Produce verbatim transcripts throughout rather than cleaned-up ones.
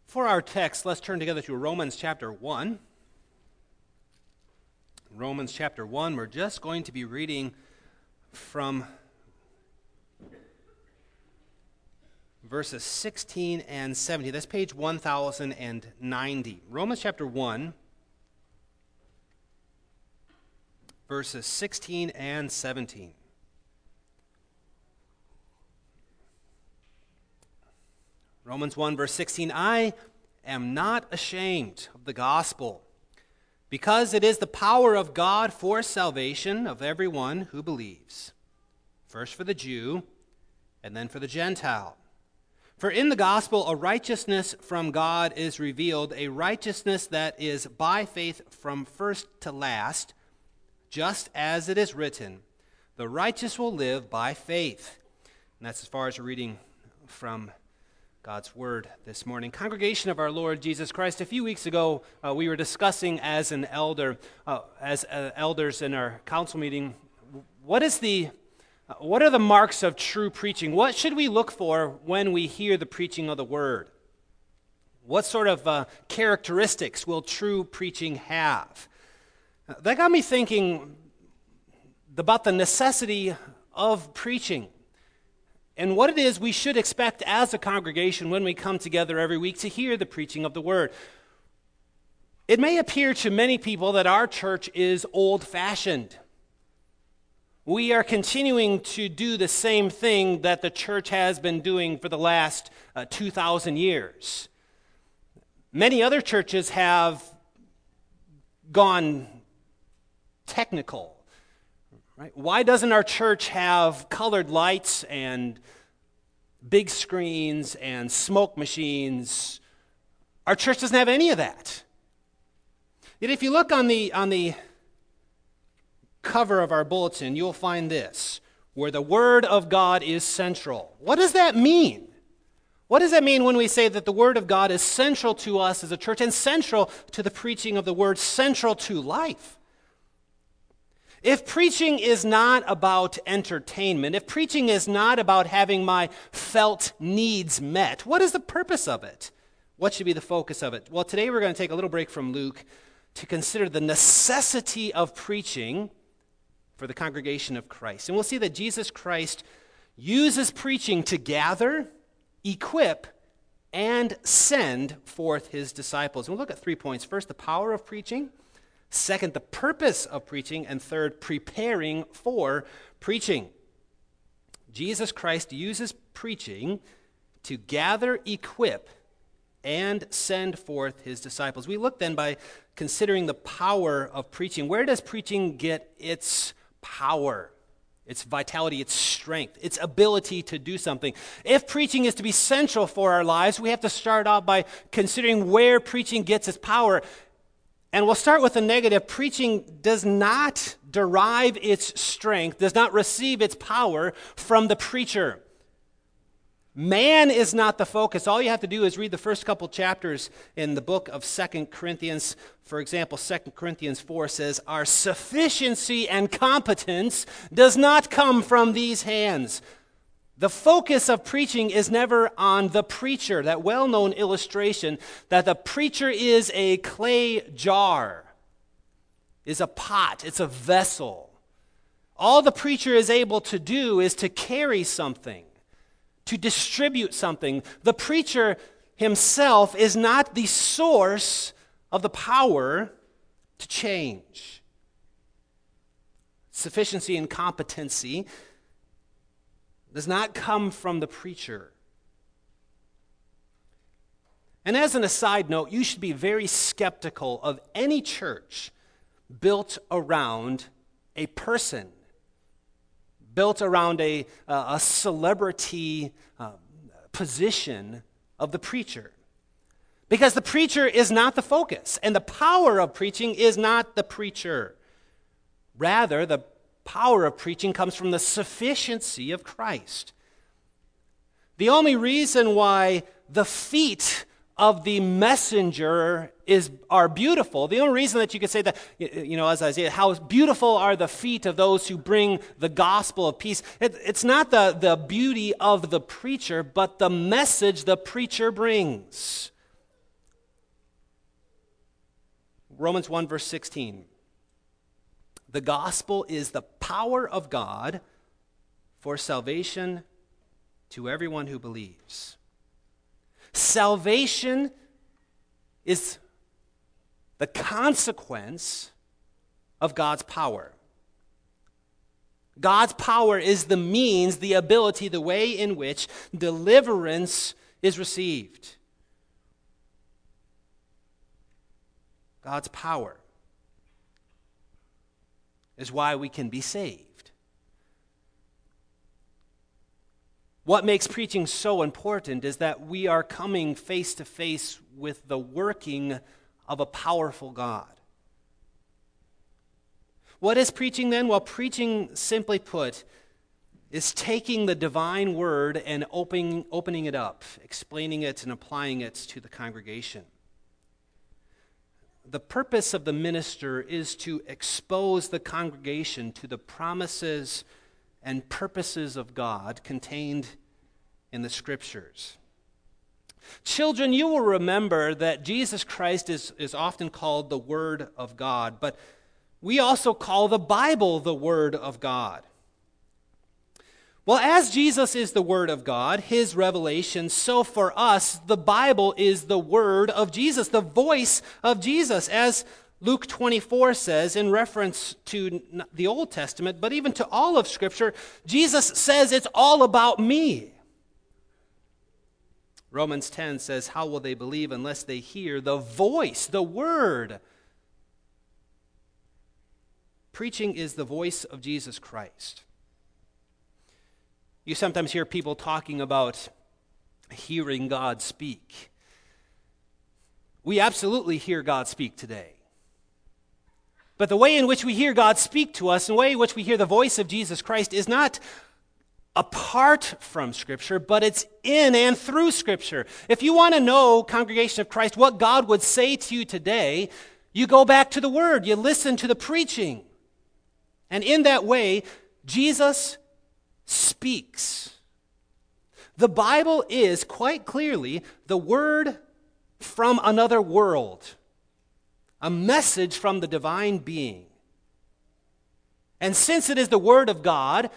For our text, let's turn together to Romans chapter one. Romans chapter one, we're just going to be reading from verses sixteen and seventeen. That's page one thousand ninety. Romans chapter one, verses sixteen and seventeen. Romans one, verse sixteen, I am not ashamed of the gospel, because it is the power of God for salvation of everyone who believes, first for the Jew, and then for the Gentile. For in the gospel a righteousness from God is revealed, a righteousness that is by faith from first to last, just as it is written, the righteous will live by faith. And that's as far as we're reading from God's Word this morning. Congregation of our Lord Jesus Christ, a few weeks ago uh, we were discussing as an elder, uh, as uh, elders in our council meeting, what is the, uh, what are the marks of true preaching? What should we look for when we hear the preaching of the Word? What sort of uh, characteristics will true preaching have? Uh, that got me thinking about the necessity of preaching, and what it is we should expect as a congregation when we come together every week to hear the preaching of the Word. It may appear to many people that our church is old-fashioned. We are continuing to do the same thing that the church has been doing for the last uh, two thousand years. Many other churches have gone technical. Right? Why doesn't our church have colored lights and big screens and smoke machines? Our church doesn't have any of that. Yet if you look on the on the cover of our bulletin, you'll find this, where the Word of God is central. What does that mean? What does that mean when we say that the Word of God is central to us as a church and central to the preaching of the Word, central to life? If preaching is not about entertainment, if preaching is not about having my felt needs met, what is the purpose of it? What should be the focus of it? Well, today we're going to take a little break from Luke to consider the necessity of preaching for the congregation of Christ. And we'll see that Jesus Christ uses preaching to gather, equip, and send forth his disciples. And we'll look at three points. First, the power of preaching. Second, the purpose of preaching. And third, preparing for preaching. Jesus Christ uses preaching to gather, equip, and send forth his disciples. We look then by considering the power of preaching. Where does preaching get its power, its vitality, its strength, its ability to do something? If preaching is to be central for our lives, we have to start out by considering where preaching gets its power. And we'll start with the negative. Preaching does not derive its strength, does not receive its power from the preacher. Man is not the focus. All you have to do is read the first couple chapters in the book of Second Corinthians. For example, Second Corinthians four says, our sufficiency and competence does not come from these hands. The focus of preaching is never on the preacher. That well-known illustration that the preacher is a clay jar, is a pot, it's a vessel. All the preacher is able to do is to carry something, to distribute something. The preacher himself is not the source of the power to change. Sufficiency and competency does not come from the preacher. And as an aside note, you should be very skeptical of any church built around a person, built around a, uh, a celebrity uh, position of the preacher. Because the preacher is not the focus, and the power of preaching is not the preacher. Rather, the power of preaching comes from the sufficiency of Christ. The only reason why the feet of the messenger is are beautiful, the only reason that you could say that, you know, as Isaiah, how beautiful are the feet of those who bring the gospel of peace. It, it's not the, the beauty of the preacher, but the message the preacher brings. Romans one, verse sixteen. The gospel is the power of God for salvation to everyone who believes. Salvation is the consequence of God's power. God's power is the means, the ability, the way in which deliverance is received. God's power is why we can be saved. What makes preaching so important is that we are coming face to face with the working of a powerful God. What is preaching then? Well, preaching, simply put, is taking the divine word and opening, opening it up, explaining it and applying it to the congregation. The purpose of the minister is to expose the congregation to the promises and purposes of God contained in the Scriptures. Children, you will remember that Jesus Christ is, is often called the Word of God, but we also call the Bible the Word of God. Well, as Jesus is the Word of God, His revelation, so for us, the Bible is the Word of Jesus, the voice of Jesus, as Luke twenty-four says in reference to the Old Testament, but even to all of Scripture, Jesus says it's all about me. Romans ten says, how will they believe unless they hear the voice, the Word? Preaching is the voice of Jesus Christ. You sometimes hear people talking about hearing God speak. We absolutely hear God speak today. But the way in which we hear God speak to us, and the way in which we hear the voice of Jesus Christ is not apart from Scripture, but it's in and through Scripture. If you want to know, congregation of Christ, what God would say to you today, you go back to the Word, you listen to the preaching. And in that way, Jesus speaks. The Bible is quite clearly the word from another world, a message from the divine being. And since it is the Word of God,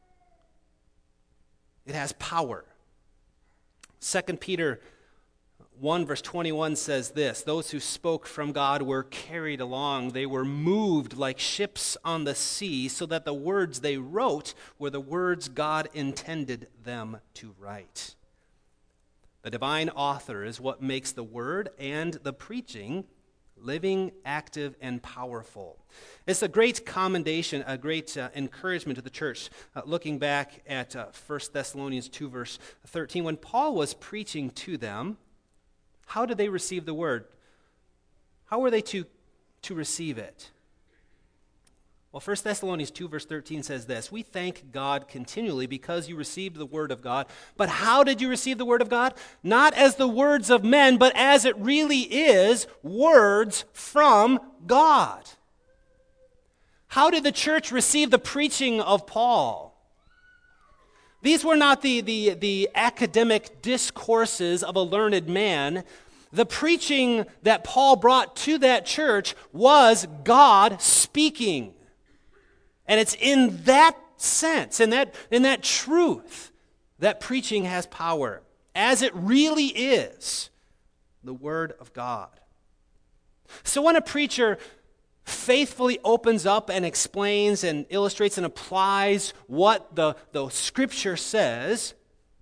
it has power. Second Peter one verse twenty-one says this, those who spoke from God were carried along. They were moved like ships on the sea, so that the words they wrote were the words God intended them to write. The divine author is what makes the word and the preaching living, active, and powerful. It's a great commendation, a great uh, encouragement to the church, uh, looking back at uh, First Thessalonians two, verse thirteen. When Paul was preaching to them, how did they receive the word? How were they to, to receive it? Well, First Thessalonians two, verse thirteen says this, we thank God continually because you received the word of God. But how did you receive the word of God? Not as the words of men, but as it really is, words from God. How did the church receive the preaching of Paul? These were not the, the, the academic discourses of a learned man. The preaching that Paul brought to that church was God speaking. And it's in that sense, in that, in that truth, that preaching has power, as it really is the Word of God. So when a preacher faithfully opens up and explains and illustrates and applies what the, the Scripture says,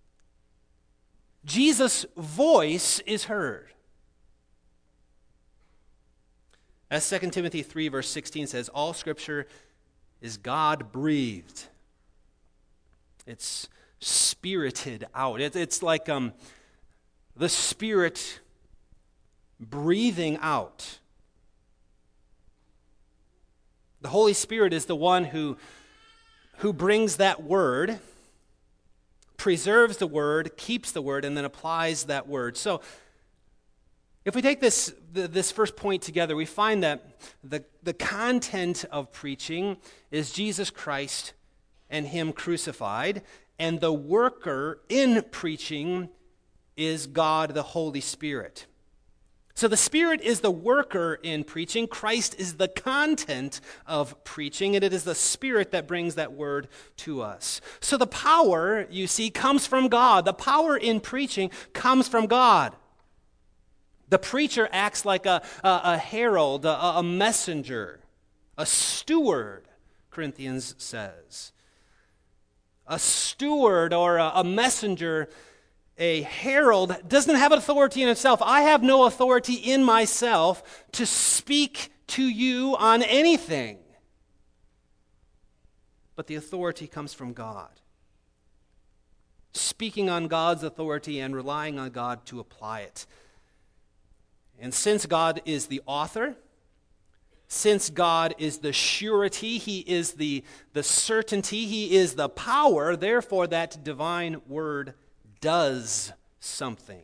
Jesus' voice is heard. As Second Timothy three, verse sixteen says, all Scripture is God-breathed. It's spirited out. It, it's like um, the Spirit breathing out. The Holy Spirit is the one who, who brings that word, preserves the word, keeps the word, and then applies that word. So, if we take this this first point together, we find that the, the content of preaching is Jesus Christ and Him crucified, and the worker in preaching is God the Holy Spirit. So the Spirit is the worker in preaching. Christ is the content of preaching, and it is the Spirit that brings that word to us. So the power, you see, comes from God. The power in preaching comes from God. The preacher acts like a, a, a herald, a, a messenger, a steward, Corinthians says. A steward or a, a messenger, a herald, doesn't have authority in himself. I have no authority in myself to speak to you on anything. But the authority comes from God. Speaking on God's authority and relying on God to apply it. And since God is the author, since God is the surety, He is the, the certainty, He is the power, therefore that divine word does something.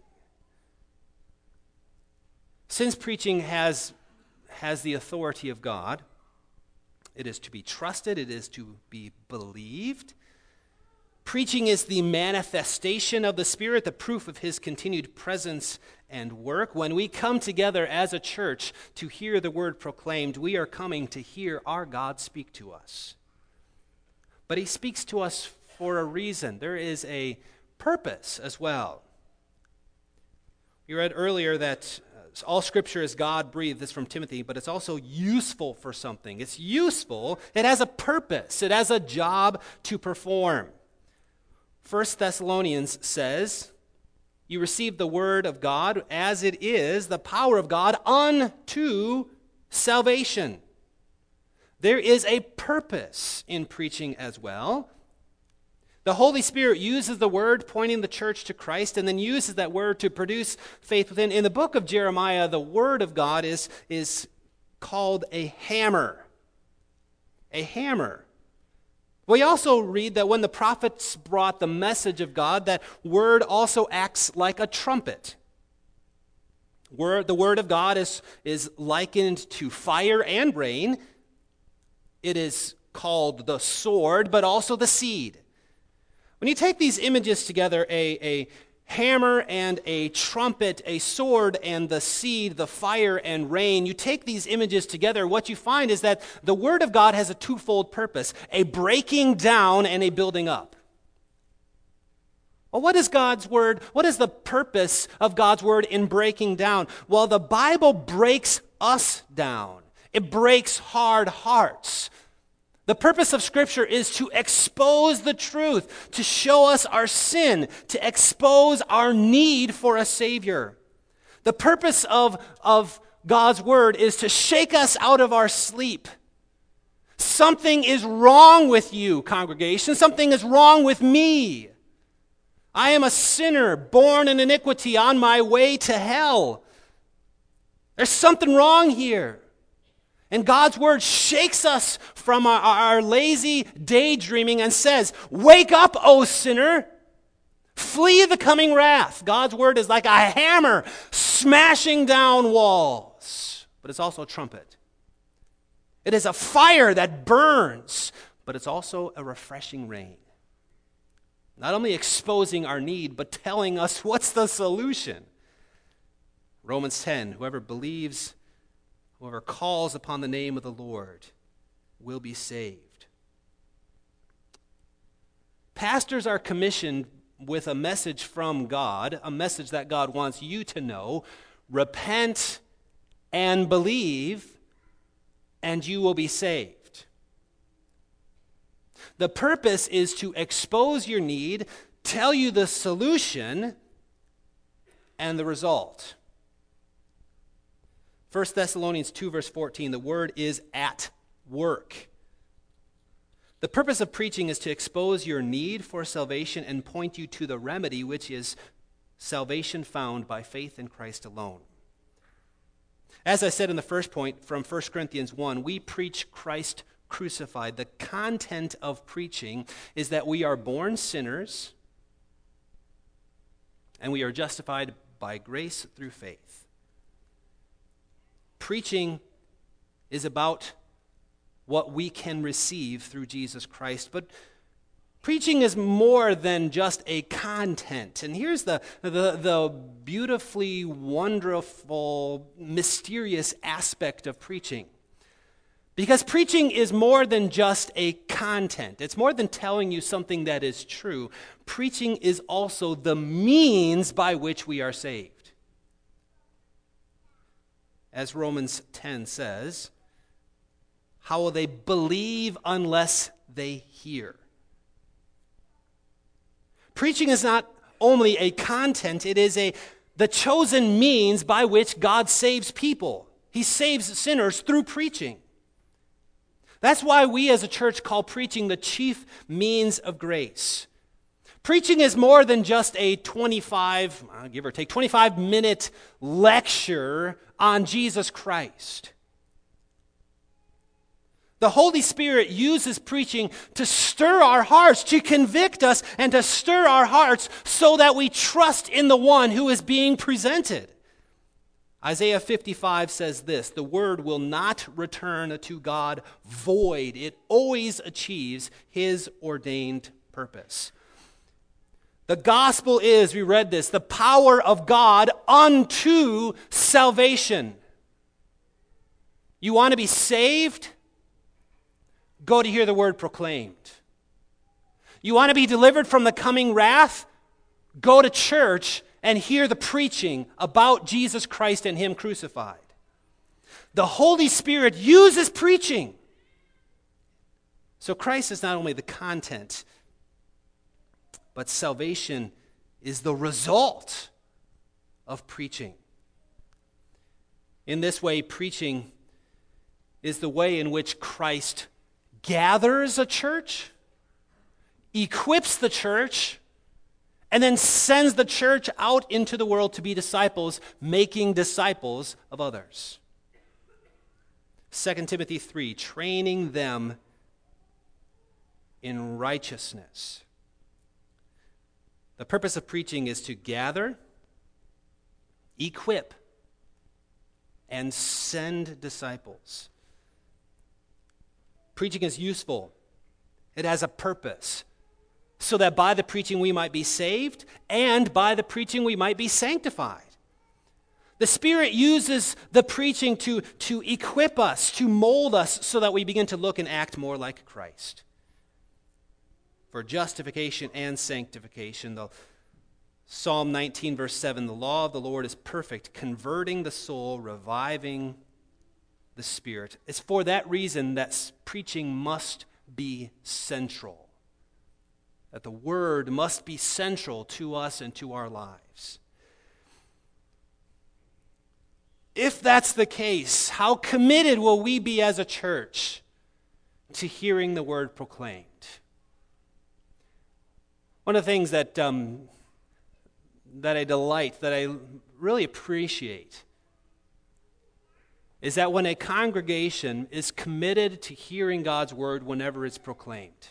Since preaching has, has the authority of God, it is to be trusted, it is to be believed. Preaching is the manifestation of the Spirit, the proof of His continued presence and work. When we come together as a church to hear the word proclaimed, we are coming to hear our God speak to us. But He speaks to us for a reason. There is a purpose as well. We read earlier that all Scripture is God-breathed. This is from Timothy, but it's also useful for something. It's useful. It has a purpose. It has a job to perform. First Thessalonians says, you receive the word of God as it is, the power of God unto salvation. There is a purpose in preaching as well. The Holy Spirit uses the word, pointing the church to Christ, and then uses that word to produce faith within. In the book of Jeremiah, the word of God is, is called a hammer. A hammer. We also read that when the prophets brought the message of God, that word also acts like a trumpet. Word, the word of God is, is likened to fire and rain. It is called the sword, but also the seed. When you take these images together, a, a hammer and a trumpet, a sword and the seed, the fire and rain, you take these images together, what you find is that the Word of God has a twofold purpose, a breaking down and a building up. Well, what is God's Word? What is the purpose of God's Word in breaking down? Well, the Bible breaks us down. It breaks hard hearts. The purpose of Scripture is to expose the truth, to show us our sin, to expose our need for a Savior. The purpose of, of God's Word is to shake us out of our sleep. Something is wrong with you, congregation. Something is wrong with me. I am a sinner, born in iniquity, on my way to hell. There's something wrong here. And God's Word shakes us from our, our lazy daydreaming and says, wake up, O sinner. Flee the coming wrath. God's Word is like a hammer smashing down walls. But it's also a trumpet. It is a fire that burns, but it's also a refreshing rain. Not only exposing our need, but telling us what's the solution. Romans ten, whoever believes, whoever calls upon the name of the Lord will be saved. Pastors are commissioned with a message from God, a message that God wants you to know. Repent and believe, and you will be saved. The purpose is to expose your need, tell you the solution, and the result. First Thessalonians two, verse fourteen, the word is at work. The purpose of preaching is to expose your need for salvation and point you to the remedy, which is salvation found by faith in Christ alone. As I said in the first point from First Corinthians one, we preach Christ crucified. The content of preaching is that we are born sinners and we are justified by grace through faith. Preaching is about what we can receive through Jesus Christ, but Preaching is more than just a content. And here's the, the, the beautifully wonderful, mysterious aspect of preaching. Because preaching is more than just a content. It's more than telling you something that is true. Preaching is also the means by which we are saved. As Romans ten says, how will they believe unless they hear? Preaching is not only a content, it is a the chosen means by which God saves people. He saves sinners through preaching. That's why we as a church call preaching the chief means of grace. Preaching is more than just a twenty-five, give or take, twenty-five minute lecture on Jesus Christ. The Holy Spirit uses preaching to stir our hearts, to convict us, and to stir our hearts so that we trust in the one who is being presented. Isaiah fifty-five says this, "The word will not return to God void. It always achieves his ordained purpose." The gospel is, we read this, the power of God unto salvation. You want to be saved? Go to hear the word proclaimed. You want to be delivered from the coming wrath? Go to church and hear the preaching about Jesus Christ and him crucified. The Holy Spirit uses preaching. So Christ is not only the content, but salvation is the result of preaching. In this way, preaching is the way in which Christ gathers a church, equips the church, and then sends the church out into the world to be disciples, making disciples of others. Second Timothy three, training them in righteousness. The purpose of preaching is to gather, equip, and send disciples. Preaching is useful. It has a purpose, so that by the preaching we might be saved, and by the preaching we might be sanctified. The Spirit uses the preaching to, to equip us, to mold us, so that we begin to look and act more like Christ. For justification and sanctification, the Psalm nineteen, verse seven, "The law of the Lord is perfect, converting the soul, reviving the spirit." It's for that reason that preaching must be central. That the word must be central to us and to our lives. If that's the case, how committed will we be as a church to hearing the word proclaimed? One of the things that um, that I delight, that I really appreciate, is that when a congregation is committed to hearing God's word whenever it's proclaimed.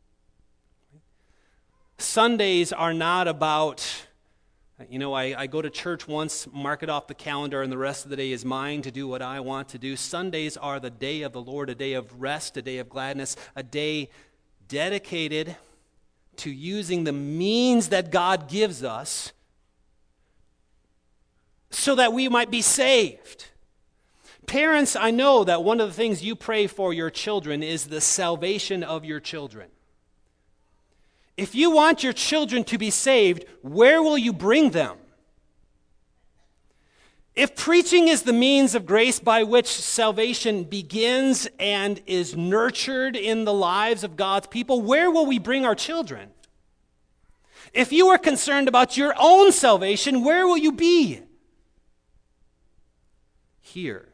Sundays are not about, you know, I, I go to church once, mark it off the calendar, and the rest of the day is mine to do what I want to do. Sundays are the day of the Lord, a day of rest, a day of gladness, a day dedicated to using the means that God gives us so that we might be saved. Parents, I know that one of the things you pray for your children is the salvation of your children. If you want your children to be saved, where will you bring them? If preaching is the means of grace by which salvation begins and is nurtured in the lives of God's people, where will we bring our children? If you are concerned about your own salvation, where will you be? Here.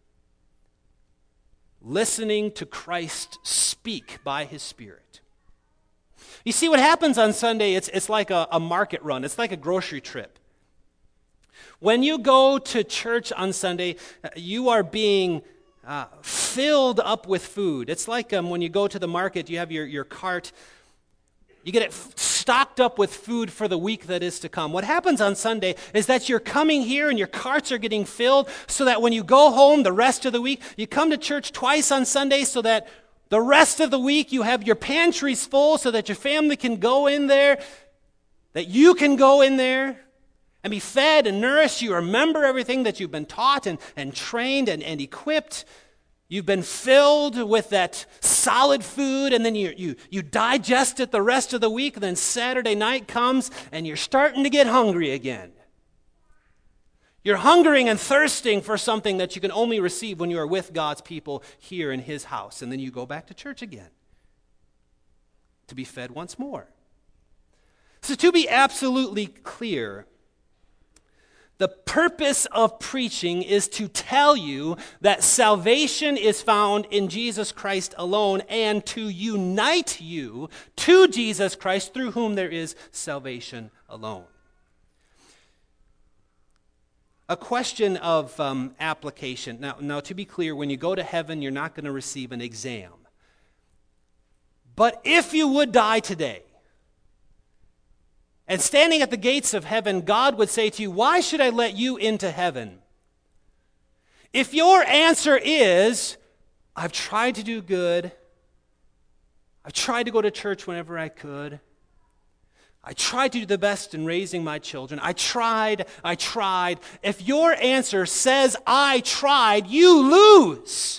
Listening to Christ speak by his Spirit. You see, what happens on Sunday, it's, it's like a, a market run. It's like a grocery trip. When you go to church on Sunday, you are being uh, filled up with food. It's like um, when you go to the market, you have your, your cart. You get it f- stocked up with food for the week that is to come. What happens on Sunday is that you're coming here and your carts are getting filled so that when you go home the rest of the week, you come to church twice on Sunday so that The rest of the week you have your pantries full so that your family can go in there, that you can go in there and be fed and nourished. You remember everything that you've been taught and, and trained and, and equipped. You've been filled with that solid food, and then you, you, you digest it the rest of the week, and then Saturday night comes, and you're starting to get hungry again. You're hungering and thirsting for something that you can only receive when you are with God's people here in His house, and then you go back to church again to be fed once more. So to be absolutely clear, the purpose of preaching is to tell you that salvation is found in Jesus Christ alone and to unite you to Jesus Christ through whom there is salvation alone. A question of um, application. Now, now, to be clear, when you go to heaven, you're not going to receive an exam. But if you would die today, and standing at the gates of heaven, God would say to you, why should I let you into heaven? If your answer is, I've tried to do good, I've tried to go to church whenever I could, I tried to do the best in raising my children, I tried, I tried. If your answer says, I tried, you lose.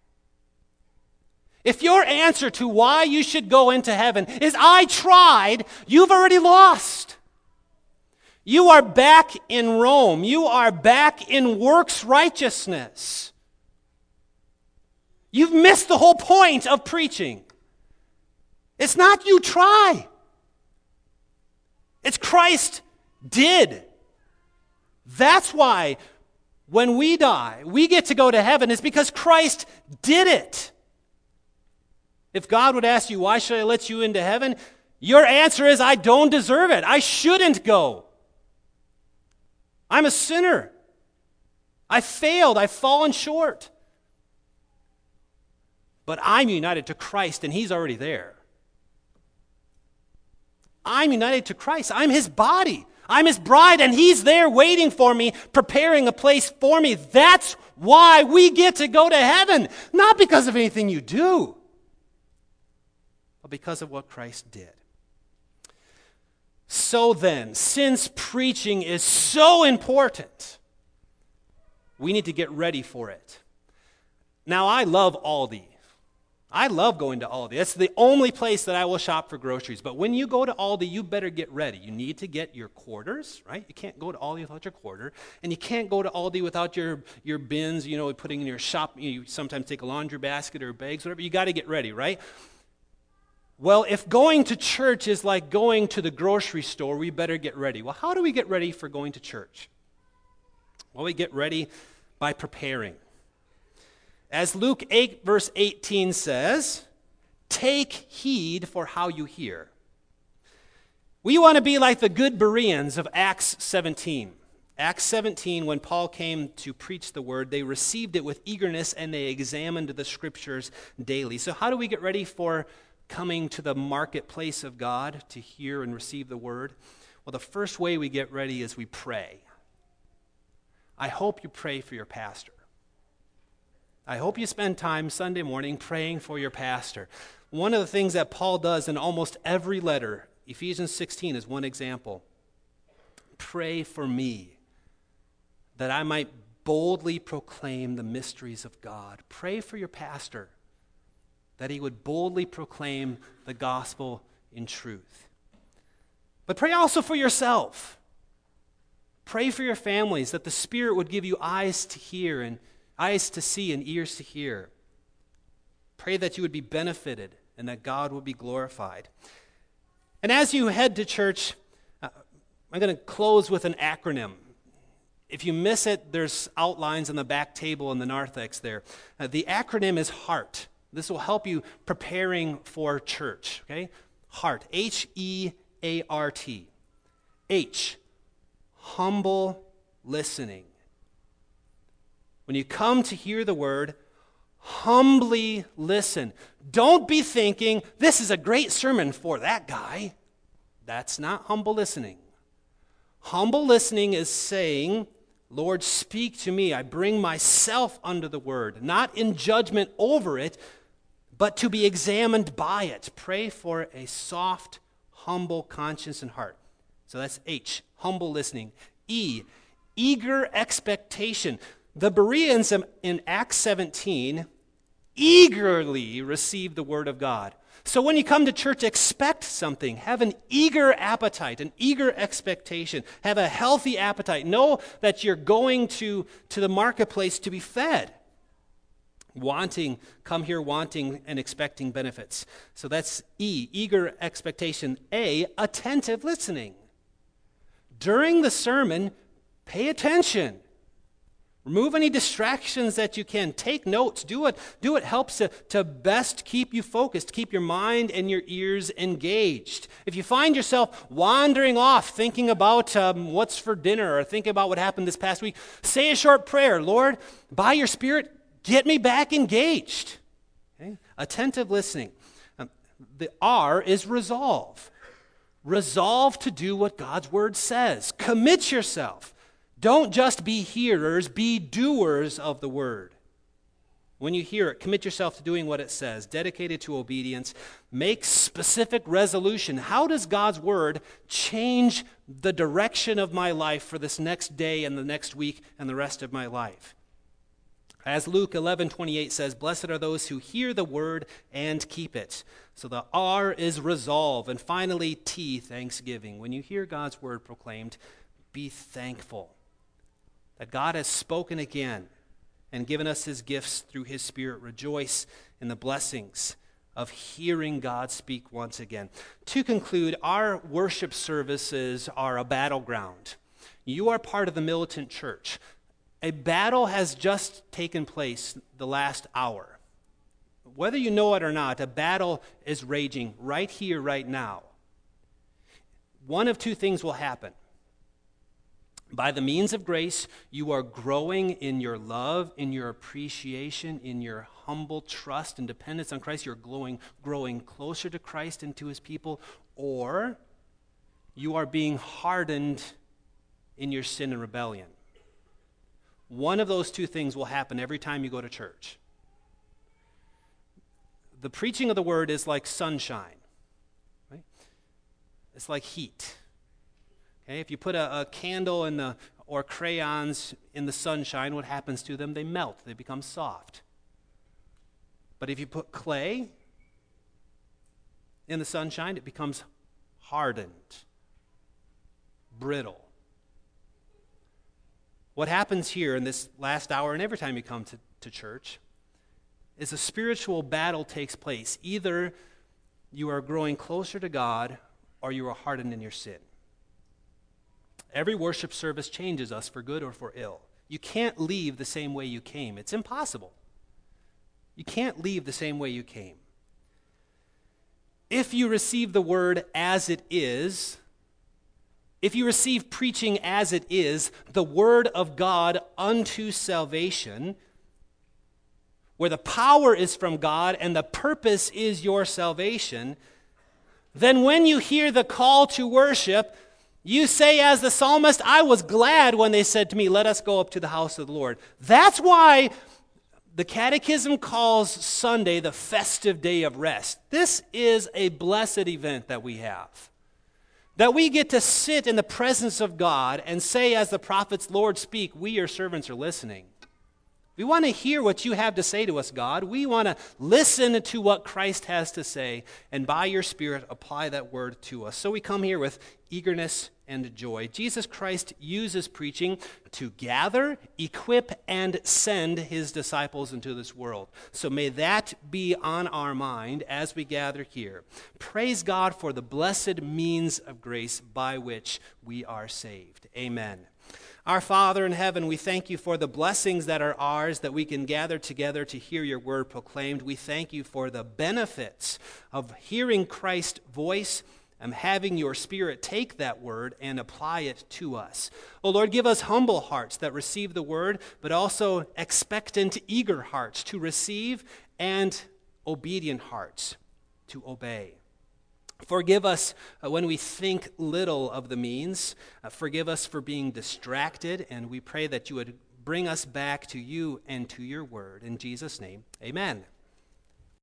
If your answer to why you should go into heaven is, I tried, you've already lost. You are back in Rome. You are back in works righteousness. You've missed the whole point of preaching. It's not you try. It's Christ did. That's why when we die, we get to go to heaven, is because Christ did it. If God would ask you, why should I let you into heaven? Your answer is, I don't deserve it. I shouldn't go. I'm a sinner. I failed. I've fallen short. But I'm united to Christ, and He's already there. I'm united to Christ. I'm His body. I'm His bride, and He's there waiting for me, preparing a place for me. That's why we get to go to heaven. Not because of anything you do, because of what Christ did. So then, since preaching is so important, we need to get ready for it. Now, I love Aldi. I love going to Aldi. That's the only place that I will shop for groceries. But when you go to Aldi, you better get ready. You need to get your quarters, right? You can't go to Aldi without your quarter. And you can't go to Aldi without your, your bins, you know, putting in your shop. You sometimes take a laundry basket or bags, whatever. You got to get ready, right? Well, if going to church is like going to the grocery store, we better get ready. Well, how do we get ready for going to church? Well, we get ready by preparing. As Luke eight, verse eighteen says, take heed for how you hear. We want to be like the good Bereans of Acts seventeen. Acts seventeen, when Paul came to preach the word, they received it with eagerness and they examined the scriptures daily. So how do we get ready for coming to the marketplace of God to hear and receive the word? Well, the first way we get ready is we pray. I hope you pray for your pastor. I hope you spend time Sunday morning praying for your pastor. One of the things that Paul does in almost every letter, Ephesians sixteen is one example. Pray for me that I might boldly proclaim the mysteries of God. Pray for your pastor, that he would boldly proclaim the gospel in truth. But pray also for yourself. Pray for your families, that the Spirit would give you eyes to hear and eyes to see and ears to hear. Pray that you would be benefited and that God would be glorified. And as you head to church, uh, I'm going to close with an acronym. If you miss it, there's outlines on the back table in the narthex there. Uh, the acronym is HEART. This will help you preparing for church, okay? HEART, H E A R T. H, humble listening. When you come to hear the word, humbly listen. Don't be thinking, this is a great sermon for that guy. That's not humble listening. Humble listening is saying, Lord, speak to me. I bring myself under the word, not in judgment over it, but to be examined by it. Pray for a soft, humble conscience and heart. So that's H, humble listening. E, eager expectation. The Bereans in Acts seventeen eagerly received the word of God. So when you come to church, expect something. Have an eager appetite, an eager expectation. Have a healthy appetite. Know that you're going to, to the marketplace to be fed. Wanting, come here wanting and expecting benefits. So that's E, eager expectation. A, attentive listening. During the sermon, pay attention. Remove any distractions that you can. Take notes. Do what, do what helps to, to best keep you focused, keep your mind and your ears engaged. If you find yourself wandering off thinking about um, what's for dinner or thinking about what happened this past week, say a short prayer. Lord, by your Spirit, get me back engaged. Okay? Attentive listening. Um, the R is resolve. Resolve to do what God's word says. Commit yourself. Don't just be hearers, be doers of the word. When you hear it, commit yourself to doing what it says, dedicated to obedience. Make specific resolution. How does God's word change the direction of my life for this next day and the next week and the rest of my life? As Luke eleven twenty-eight says, blessed are those who hear the word and keep it. So the R is resolve. And finally, T, thanksgiving. When you hear God's word proclaimed, be thankful that God has spoken again and given us his gifts through his Spirit. Rejoice in the blessings of hearing God speak once again. To conclude, our worship services are a battleground. You are part of the militant church. A battle has just taken place the last hour. Whether you know it or not, a battle is raging right here, right now. One of two things will happen. By the means of grace, you are growing in your love, in your appreciation, in your humble trust and dependence on Christ. You're growing, growing closer to Christ and to his people. Or you are being hardened in your sin and rebellion. One of those two things will happen every time you go to church. The preaching of the word is like sunshine. Right? It's like heat. Okay, if you put a, a candle in the, or crayons in the sunshine, what happens to them? They melt. They become soft. But if you put clay in the sunshine, it becomes hardened, brittle. What happens here in this last hour and every time you come to, to church is a spiritual battle takes place. Either you are growing closer to God or you are hardened in your sin. Every worship service changes us for good or for ill. You can't leave the same way you came. It's impossible. You can't leave the same way you came. If you receive the word as it is, if you receive preaching as it is, the word of God unto salvation, where the power is from God and the purpose is your salvation, then when you hear the call to worship, you say as the psalmist, I was glad when they said to me, let us go up to the house of the Lord. That's why the Catechism calls Sunday the festive day of rest. This is a blessed event that we have. That we get to sit in the presence of God and say as the prophets, Lord, speak, we your servants are listening. We want to hear what you have to say to us, God. We want to listen to what Christ has to say, and by your Spirit, apply that word to us. So we come here with eagerness and joy. Jesus Christ uses preaching to gather, equip, and send his disciples into this world. So may that be on our mind as we gather here. Praise God for the blessed means of grace by which we are saved. Amen. Our Father in heaven, we thank you for the blessings that are ours, that we can gather together to hear your word proclaimed. We thank you for the benefits of hearing Christ's voice and having your Spirit take that word and apply it to us. Oh Lord, give us humble hearts that receive the word, but also expectant, eager hearts to receive and obedient hearts to obey. Forgive us uh, when we think little of the means. Uh, forgive us for being distracted, and we pray that you would bring us back to you and to your word. In Jesus' name, amen.